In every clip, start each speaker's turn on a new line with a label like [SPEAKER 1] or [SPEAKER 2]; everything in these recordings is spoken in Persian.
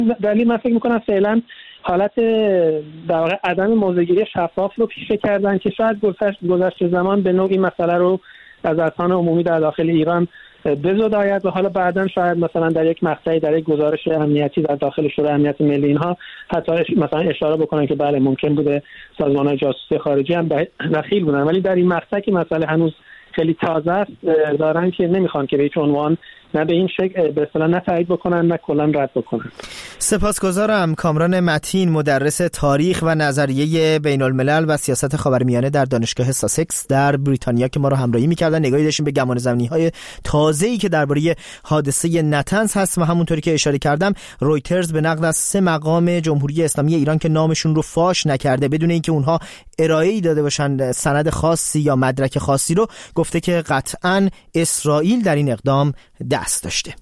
[SPEAKER 1] دلیل من فکر میکنم فعلا حالت در واقع عدم موضع‌گیری شفاف رو پیشه کردن که شاید گذشت زمان به نوعی مسئله رو از اذهان عمومی در داخل ایران بزداید و حالا بعداً شاید مثلا در یک مقطعی در یک گزارش امنیتی در داخل شورای امنیت ملی اینها حتی مثلا اشاره بکنن که بله ممکن بوده سازمان‌های جاسوسی خارجی هم دخیل بودن، ولی در این مقطع که مسئله هنوز خیلی تازه است دارن که نمیخوان که به هیچ عنوان نه به این شکل به اصطلاح نه تایید بکنن نه کلا رد بکنن.
[SPEAKER 2] سپاسگزارم. کامران متین، مدرس تاریخ و نظریه بین الملل و سیاست خاورمیانه در دانشگاه ساسکس در بریتانیا که ما رو همراهی می‌کردن. نگاهی داشتیم به گمان زمینی‌های تازه‌ای که درباره حادثه نطنز هست و همونطوری که اشاره کردم رویترز به نقل از 3 مقام جمهوری اسلامی ایران که نامشون رو فاش نکرده بدون اینکه اونها ارائه‌ای داده باشن سند خاصی یا مدرک خاصی رو، گفته که قطعاً اسرائیل در این اقدام دست داشته.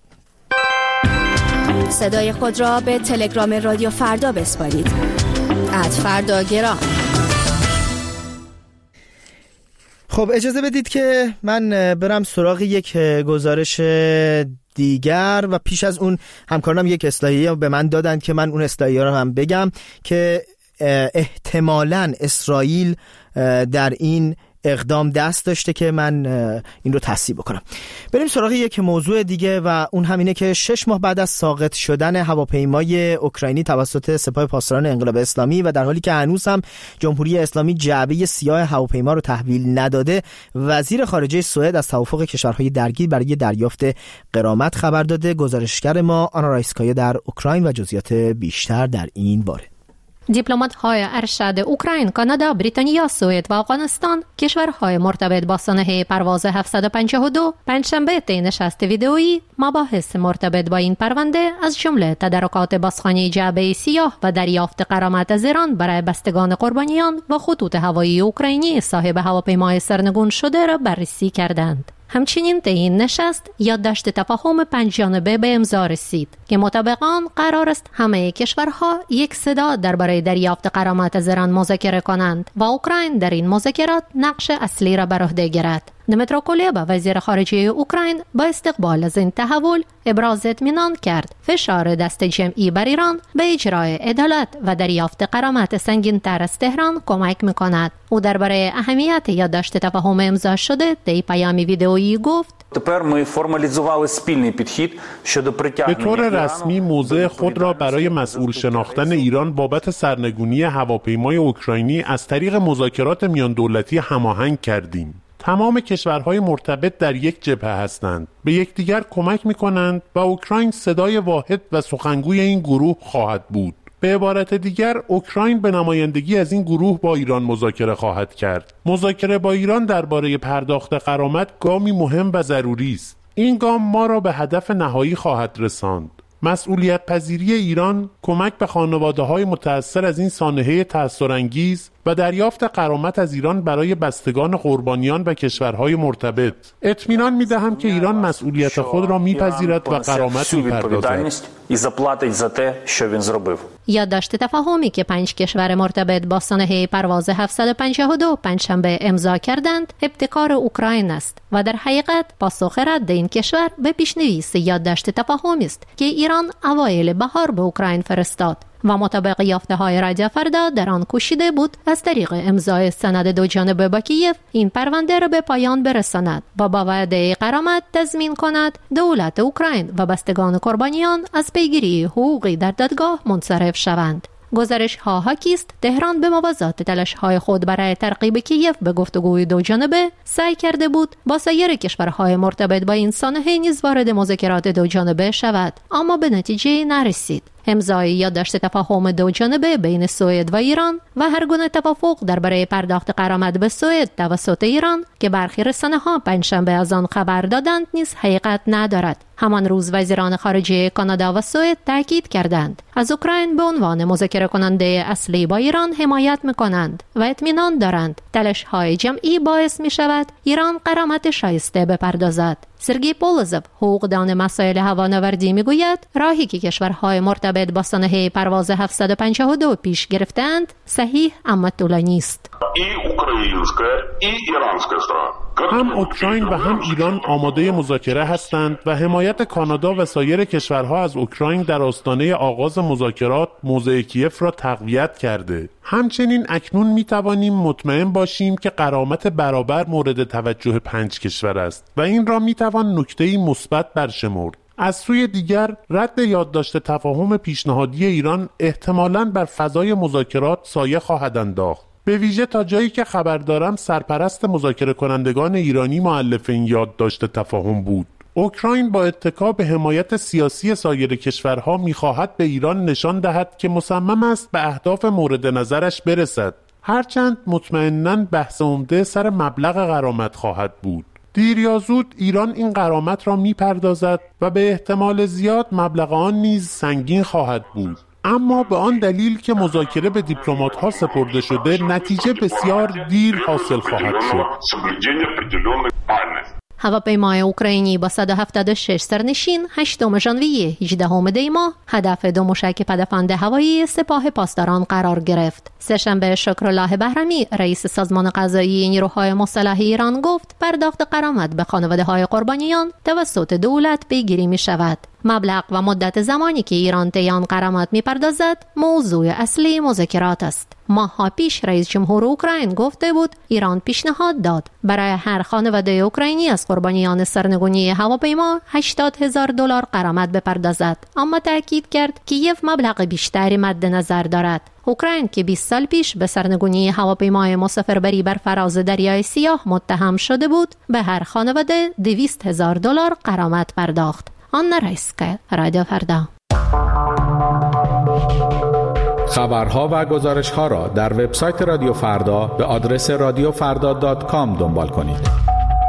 [SPEAKER 3] صدای خود را به تلگرام رادیو فردا بسپارید. @فرداگرام.
[SPEAKER 2] خب اجازه بدید که من برم سراغ یک گزارش دیگر و پیش از اون همکارانم یک اصلاحیه به من دادن که من اون اصلاحیه رو هم بگم که احتمالاً اسرائیل در این اقدام دست داشته که من این رو تصحیح بکنم. بریم سراغ یک موضوع دیگه و اون همینه که 6 ماه بعد از ساقط شدن هواپیمای اوکراینی توسط سپاه پاسداران انقلاب اسلامی و در حالی که هنوز هم جمهوری اسلامی جعبه سیاه هواپیما رو تحویل نداده، وزیر خارجه سوئد از توافق کشورهای درگیر برای دریافت غرامت خبر داده. گزارشگر ما آنا رایسکایا در اوکراین و جزئیات بیشتر در این باره.
[SPEAKER 4] دیپلمات‌های ارشد اوکراین، کانادا، بریتانیا، سوئد و افغانستان، کشورهای مرتبط با سانحه پرواز 752، پنجشنبه طی نشست ویدئویی مباحث مرتبط با این پرونده از جمله تدارکات بازخوانی جعبه سیاه و دریافت غرامت از ایران برای بستگان قربانیان و خطوط هوایی اوکراینی صاحب هواپیمای سرنگون شده را بررسی کردند. همچنین طی این نشست یادداشت تفاهم 5 جانبه به امضا رسید که مطابق آن قرار است همه کشورها یک صدا درباره دریافت غرامت از ایران مذاکره کنند و اوکراین در این مذاکرات نقش اصلی را بر عهده گیرد. دمیترو کلیبا، وزیر خارجه اوکراین، با استقبال از این تحول ابراز اطمینان کرد فشار دست جمعی بر ایران به اجرای عدالت و دریافت غرامت سنگین‌تر از تهران کمک می‌کند. او درباره اهمیت یادداشت تفاهم امضا شده طی پیامی ویدئویی گفت:
[SPEAKER 5] به طور رسمی موضع خود را برای مسئول شناختن ایران بابت سرنگونی هواپیمای اوکراینی از طریق مذاکرات میان دولتی هماهنگ کردیم. تمام کشورهای مرتبط در یک جبهه هستند، به یکدیگر کمک می‌کنند و اوکراین صدای واحد و سخنگوی این گروه خواهد بود. به عبارت دیگر، اوکراین به نمایندگی از این گروه با ایران مذاکره خواهد کرد. مذاکره با ایران درباره پرداخت غرامت گامی مهم و ضروری است. این گام ما را به هدف نهایی خواهد رساند. مسئولیت پذیری ایران، کمک به خانواده‌های متأثر از این سانحه تأثیرانگیز و دریافت غرامت از ایران برای بستگان قربانیان و کشورهای مرتبط. اطمینان می‌دهم که ایران مسئولیت خود را می‌پذیرد و غرامت می‌پردازد.
[SPEAKER 4] یادداشت تفاهمی که 5 کشور مرتبط با سانحه پرواز 752 پنجشنبه امضا کردند، ابتکار اوکراین است و در حقیقت پاسخ رد این کشور به پیشنویس یادداشت تفاهمی است که ایران اوایل بهار به اوکراین فرستاد و مطابق یافته‌های رادیو فردا در آن کوشیده بود از طریق امضای سند 2 جانبه با کیف این پرونده را به پایان برساند و با وعده غرامت تضمین کند دولت اوکراین و بستگان قربانیان از پیگیری حقوقی در دادگاه منصرف شوند. گزارش ها حاکی است تهران به موازات تلاش های خود برای ترغیب کیف به گفتگوی 2 جانبه سعی کرده بود با سایر کشورهای مرتبط با این سانحه نیز وارد مذاکرات 2 جانبه شود، اما به نتیجه نرسید. امضای یادداشت تفاهم 2 جانبه بین سوئد و ایران و هر گونه توافق درباره پرداخت غرامت به سوئد توسط ایران که برخی رسانه‌ها پنجشنبه از آن خبر دادند نیز حقیقت ندارد. همان روز وزیران خارجه کانادا و سوئد تاکید کردند از اوکراین به عنوان مذاکره کننده اصلی با ایران حمایت می‌کنند و اطمینان دارند تلاش‌های جمعی باعث می‌شود ایران غرامت شایسته بپردازد. سرگئی پولوزوف، حقوقدان مسائل هوانوردی، میگوید راهی که کشورهای مرتبط با سانحه پرواز 752 پیش گرفتند صحیح اما طولانی است.
[SPEAKER 5] هم اوکراین و هم ایران آماده مذاکره هستند و حمایت کانادا و سایر کشورها از اوکراین در آستانه آغاز مذاکرات موضع کیف را تقویت کرده. همچنین اکنون می توانیم مطمئن باشیم که غرامت برابر مورد توجه 5 کشور است و این را می توان نکته‌ای مثبت برشمرد. از سوی دیگر رد یادداشت تفاهم پیشنهادی ایران احتمالاً بر فضای مذاکرات سایه خواهد انداخت. به ویژه تا جایی که خبر دارم سرپرست مذاکره کنندگان ایرانی مؤلف این یادداشت تفاهم بود. اوکراین با اتکا به حمایت سیاسی سایر کشورها می‌خواهد به ایران نشان دهد که مصمم است به اهداف مورد نظرش برسد. هرچند مطمئناً بحث عمده سر مبلغ غرامت خواهد بود. دیر یا زود ایران این غرامت را می‌پردازد و به احتمال زیاد مبلغ آن نیز سنگین خواهد بود. اما به آن دلیل که مذاکره به دیپلمات‌ها سپرده شده نتیجه بسیار دیر حاصل خواهد شد.
[SPEAKER 4] هواپیمای اوکراینی با 176 سرنشین 8 ژانویه 18 دی ماه هدف 2 موشک پدافند هوایی سپاه پاسداران قرار گرفت. سه‌شنبه شکرالله بهرمی رئیس سازمان قضایی نیروهای مسلح ایران گفت پرداخت غرامت به خانواده‌های قربانیان توسط دولت پیگیری می‌شود. مبلغ و مدت زمانی که ایران طی آن غرامت می‌پردازد موضوع اصلی مذاکرات است. ماه‌ها پیش رئیس جمهور اوکراین گفته بود ایران پیشنهاد داد برای هر خانواده اوکراینی از قربانیان سرنگونی هواپیما $80,000 غرامت بپردازد، اما تاکید کرد کیف مبلغ بیشتری مد نظر دارد. اوکراین که 20 سال پیش به سرنگونی هواپیمای مسافربری بر فراز دریای سیاه متهم شده بود، به هر خانواده $200,000 غرامت پرداخت. آن رایسکه رادیو فردا.
[SPEAKER 6] خبرها و گزارش‌ها را در وبسایت رادیو فردا به آدرس radiofarda.com دنبال کنید.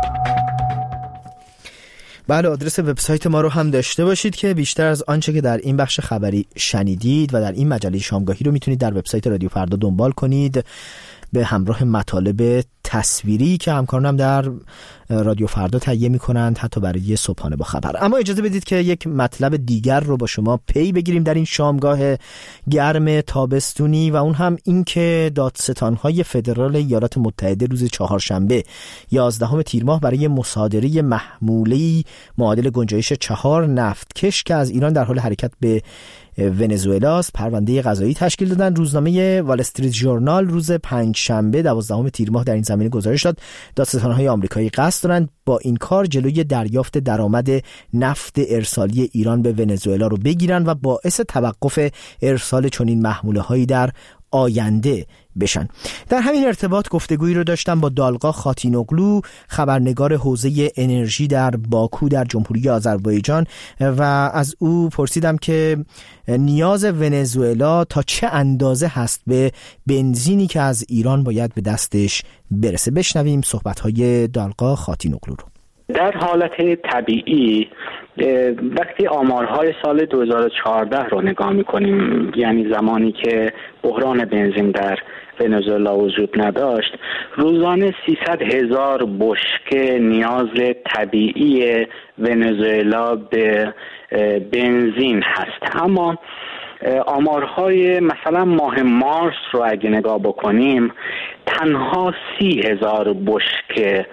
[SPEAKER 2] بله، آدرس وبسایت ما رو هم داشته باشید که بیشتر از آنچه که در این بخش خبری شنیدید و در این مجله شامگاهی رو میتونید در وبسایت رادیو فردا دنبال کنید، به همراه مطالب تصویری که همکارانم در رادیو فردا تهیه می‌کنند، حتی برای صبحانه با خبر. اما اجازه بدید که یک مطلب دیگر رو با شما پی بگیریم در این شامگاه گرم تابستونی و اون هم این که دادستان‌های فدرال ایالات متحده روز چهارشنبه 11 تیر ماه برای مصادره محموله‌ای معادل گنجایش 4 نفتکش که از ایران در حال حرکت به ونزوئلا پرونده قضایی تشکیل دادن. روزنامه وال استریت ژورنال روز پنجشنبه 12 تیر ماه در این زمینه گزارش داد دادستان‌های آمریکایی قصد دارند با این کار جلوی دریافت درآمد نفت ارسالی ایران به ونزوئلا رو بگیرن و باعث توقف ارسال چنین محموله‌هایی در آینده بشن. در همین ارتباط گفتگویی رو داشتم با دالقا خاتینوغلو، خبرنگار حوزه انرژی در باکو در جمهوری آذربایجان، و از او پرسیدم که نیاز ونزوئلا تا چه اندازه هست به بنزینی که از ایران باید به دستش برسه. بشنویم صحبت‌های دالقا خاتینوغلو رو.
[SPEAKER 7] در حالت طبیعی وقتی آمارهای سال 2014 رو نگاه می‌کنیم، یعنی زمانی که بحران بنزین در ونزوئلا وجود نداشت، روزانه 300,000 بشکه نیاز طبیعی ونزوئلا به بنزین هست. اما آمارهای مثلا ماه مارس رو اگه نگاه بکنیم، تنها 30,000 بشکه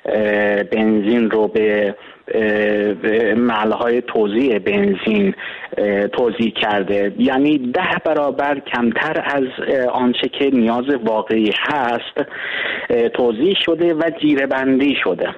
[SPEAKER 7] بنزین رو به محل‌های توزیع بنزین توزیع کرده، یعنی 10 برابر کمتر از آنچه که نیاز واقعی هست توزیع شده و جیره‌بندی شده.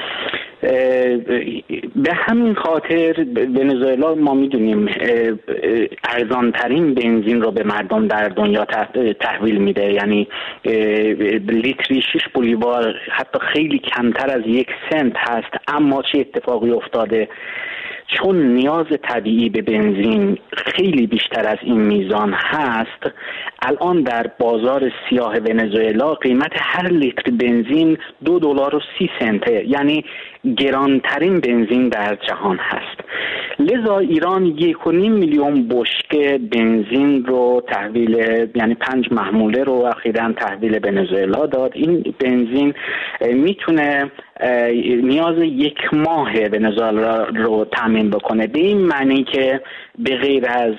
[SPEAKER 7] به همین خاطر ونزوئلا ما میدونیم ارزانترین بنزین رو به مردم در دنیا تحویل میده، یعنی لیتری 6 بولیوار حتی خیلی کمتر از 1 سنت هست. اما چه اتفاقی افتاده؟ چون نیاز طبیعی به بنزین خیلی بیشتر از این میزان هست، الان در بازار سیاه ونزوئلا قیمت هر لیتر بنزین $2.30، یعنی گرانترین بنزین در جهان هست. لذا ایران 1.5 میلیون بشکه بنزین رو تحویل، یعنی 5 محموله رو اخیراً تحویل ونزوئلا داد. این بنزین میتونه نیاز 1 ماه ونزوئلا رو تامین بکنه، به این معنی که به غیر از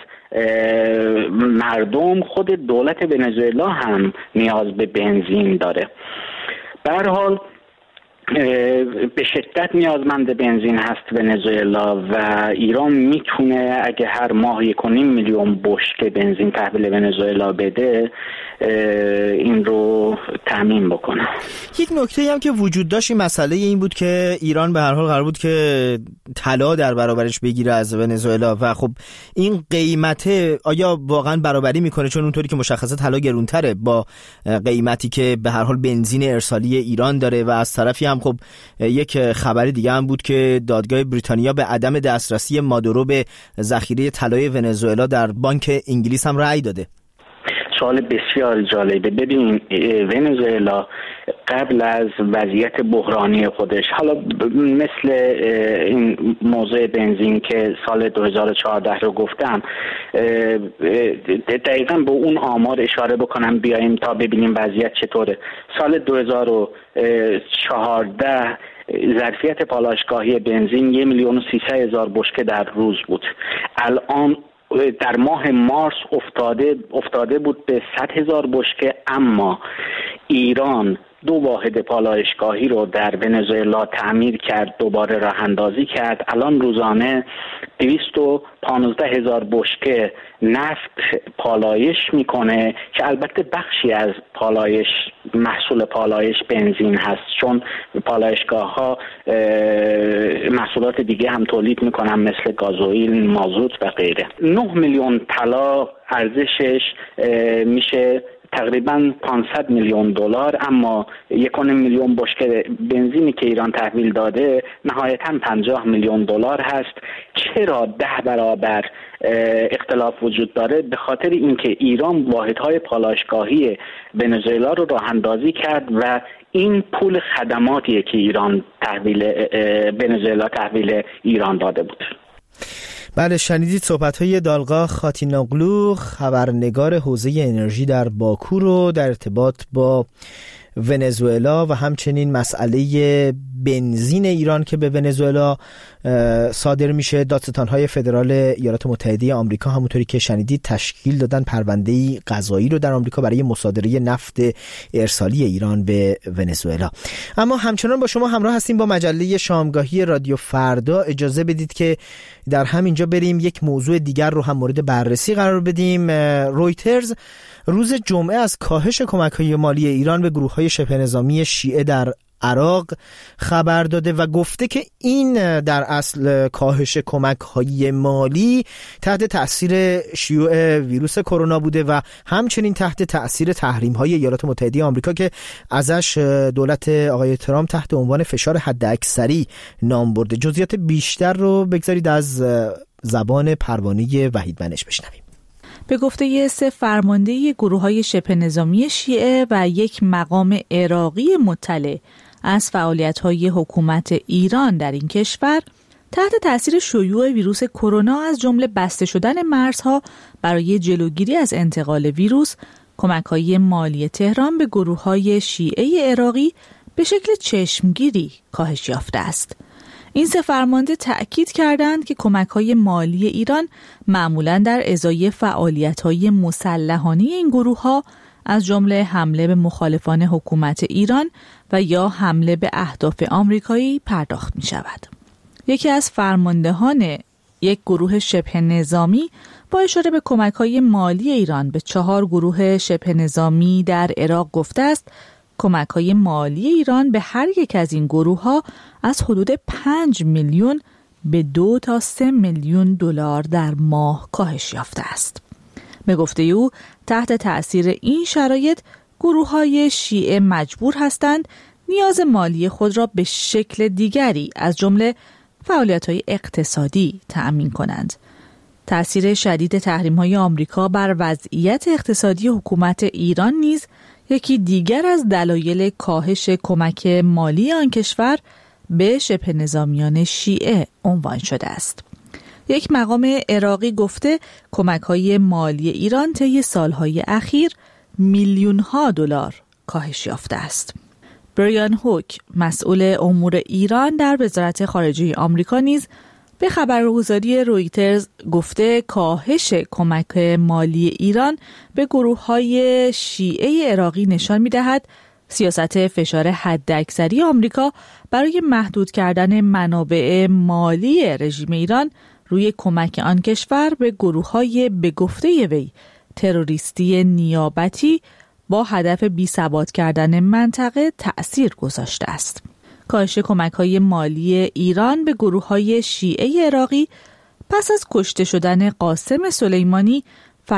[SPEAKER 7] مردم خود دولت ونزوئلا هم نیاز به بنزین داره. به هر حال به شدت نیازمند بنزین هست ونزوئلا و ایران میتونه اگه هر ماه 1.5 میلیون بشکه بنزین تحویل ونزوئلا بده این رو تامین بکنه.
[SPEAKER 2] یک نکته هم که وجود داشت این مسئله این بود که ایران به هر حال قرار بود که طلا در برابرش بگیره از ونزوئلا و خب این قیمت آیا واقعا برابری میکنه؟ چون اونطوری که مشخصه طلا گرونتره با قیمتی که به هر حال بنزین ارسالی ایران داره و از طرفی هم خب یک خبر دیگه هم بود که دادگاه بریتانیا به عدم دسترسی مادورو به ذخیره طلای ونزوئلا در بانک انگلیس هم رأی داده.
[SPEAKER 7] سوال بسیار جالبه. ببین ونزوئلا قبل از وضعیت بحرانی خودش، حالا مثل این موضوع بنزین که سال 2014 رو گفتم، دقیقاً به اون آمار اشاره بکنم بیاییم تا ببینیم وضعیت چطوره. سال 2014 ظرفیت پالایشگاهی بنزین 1,300,000 بشکه در روز بود. الان در ماه مارس افتاده بود به 100,000 بشکه، اما ایران 2 واحد پالایشگاهی رو در ونزوئلا تعمیر کرد، دوباره راه اندازی کرد. الان روزانه 215,000 بشکه نفت پالایش میکنه که البته بخشی از پالایش محصول پالایش بنزین هست، چون پالایشگاه ها محصولات دیگه هم تولید میکنن مثل گازوئیل، مازوت و غیره. 9 میلیون طلا ارزشش میشه تقریباً 500 میلیون دلار، اما 1.5 میلیون بشکه بنزینی که ایران تحویل داده نهایتاً 50 میلیون دلار هست. چرا 10 برابر اختلاف وجود داره؟ به خاطر اینکه ایران واحدهای پالایشگاهی ونزوئلا رو راه اندازی کرد و این پول خدماتیه که ایران ونزوئلا تحویل ایران داده بود.
[SPEAKER 2] بله، شنیدید صحبت‌های دالغا خاتیناغلو، خبرنگار حوزه انرژی در باکو رو در ارتباط با ونزوئلا و همچنین مسئله بنزین ایران که به ونزوئلا صادر میشه. دادستان‌های فدرال ایالات متحده آمریکا همونطوری که شنیدید تشکیل دادن پرونده‌ای قضایی رو در آمریکا برای مصادره نفت ارسالی ایران به ونزوئلا. اما همچنان با شما همراه هستیم با مجله شامگاهی رادیو فردا. اجازه بدید که در همینجا بریم یک موضوع دیگر رو هم مورد بررسی قرار بدیم. رویترز روز جمعه از کاهش کمک‌های مالی ایران به گروه‌های شبه نظامی شیعه در عراق خبر داده و گفته که این در اصل کاهش کمک‌های مالی تحت تأثیر شیوع ویروس کرونا بوده و همچنین تحت تأثیر تحریم‌های ایالات متحده آمریکا که ازش دولت آقای ترامپ تحت عنوان فشار حداکثری نام برده. جزئیات بیشتر رو بگذارید از زبان پروانه وحیدمنش بشنویم.
[SPEAKER 8] به گفته 3 فرمانده گروه‌های شبه نظامی شیعه و یک مقام عراقی مطلع از فعالیت‌های حکومت ایران در این کشور، تحت تأثیر شیوع ویروس کرونا از جمله بسته شدن مرزها برای جلوگیری از انتقال ویروس، کمک‌های مالی تهران به گروه‌های شیعه عراقی به شکل چشمگیری کاهش یافته است. این 3 فرمانده تأکید کردند که کمک‌های مالی ایران معمولاً در ازای فعالیت‌های مسلحانه این گروه‌ها از جمله حمله به مخالفان حکومت ایران و یا حمله به اهداف آمریکایی پرداخت می‌شود. یکی از فرماندهان یک گروه شبه نظامی با اشاره به کمک‌های مالی ایران به 4 گروه شبه نظامی در عراق گفته است کمک‌های مالی ایران به هر یک از این گروه‌ها از حدود 5 میلیون به 2 تا 3 میلیون دلار در ماه کاهش یافته است. به گفته او تحت تأثیر این شرایط گروه‌های شیعه مجبور هستند نیاز مالی خود را به شکل دیگری از جمله فعالیت‌های اقتصادی تأمین کنند. تأثیر شدید تحریم‌های آمریکا بر وضعیت اقتصادی حکومت ایران نیز یکی دیگر از دلایل کاهش کمک مالی آن کشور به شبه نظامیان شیعه عنوان شده است. یک مقام عراقی گفته کمک‌های مالی ایران طی سالهای اخیر میلیون‌ها دلار کاهش یافته است. بریان هوک، مسئول امور ایران در وزارت خارجه آمریکا نیز به خبرگزاری رویترز گفته کاهش کمک مالی ایران به گروه‌های شیعه عراقی نشان می‌دهد سیاست فشار حداکثری آمریکا برای محدود کردن منابع مالی رژیم ایران روی کمک آن کشور به گروه‌های به گفته وی تروریستی نیابتی با هدف بی‌ثبات کردن منطقه تأثیر گذاشته است. کاهش کمک‌های مالی ایران به گروه‌های شیعه عراقی پس از کشته شدن قاسم سلیمانی